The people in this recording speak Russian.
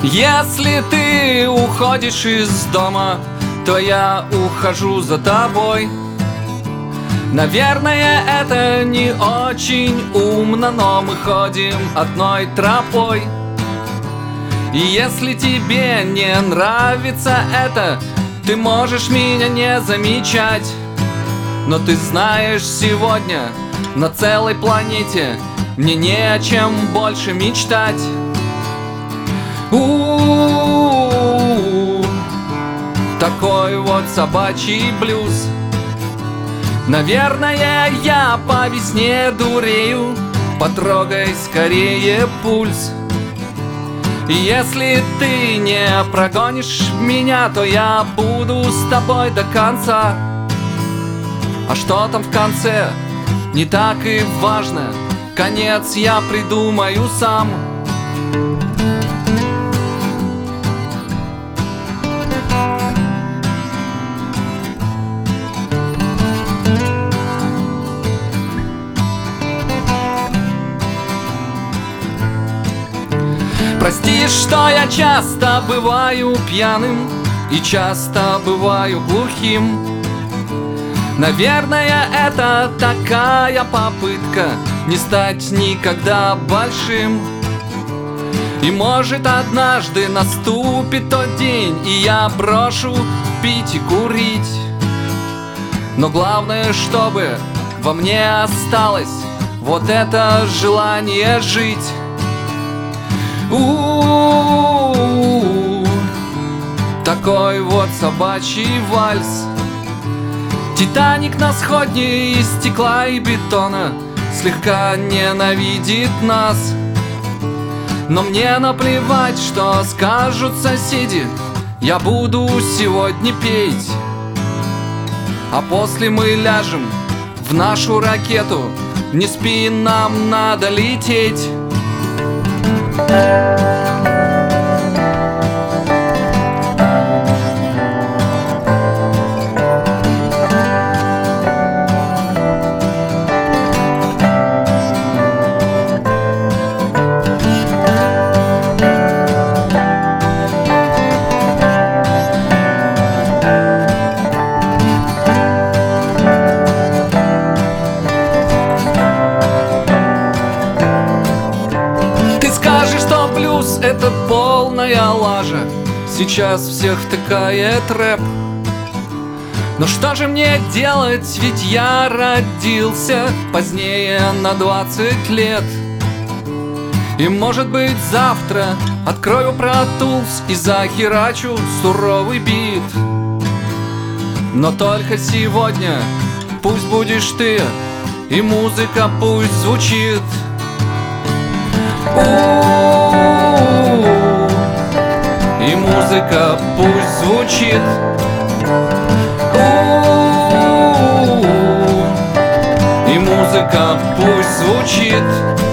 Если ты уходишь из дома, то я ухожу за тобой. Наверное, это не очень умно, но мы ходим одной тропой. И если тебе не нравится это, ты можешь меня не замечать. Но ты знаешь, сегодня на целой планете мне не о чем больше мечтать. Такой вот собачий блюз. Наверное, я по весне дурею, потрогай скорее пульс. И если ты не прогонишь меня, то я буду с тобой до конца. А что там в конце, не так и важно, конец я придумаю сам. Прости, что я часто бываю пьяным и часто бываю глухим. Наверное, это такая попытка не стать никогда большим. И может однажды наступит тот день, и я брошу пить и курить. Но главное, чтобы во мне осталось вот это желание жить. Такой вот собачий вальс. Титаник на сходне из стекла и бетона слегка ненавидит нас. Но мне наплевать, что скажут соседи, я буду сегодня петь. А после мы ляжем в нашу ракету, не спи, нам надо лететь. Это полная лажа, сейчас всех втыкает рэп. Но что же мне делать, ведь я родился позднее на 20 лет. И может быть завтра открою Pro Tools и захерачу суровый бит. Но только сегодня пусть будешь ты, и музыка пусть звучит. И музыка пусть звучит. И музыка пусть звучит.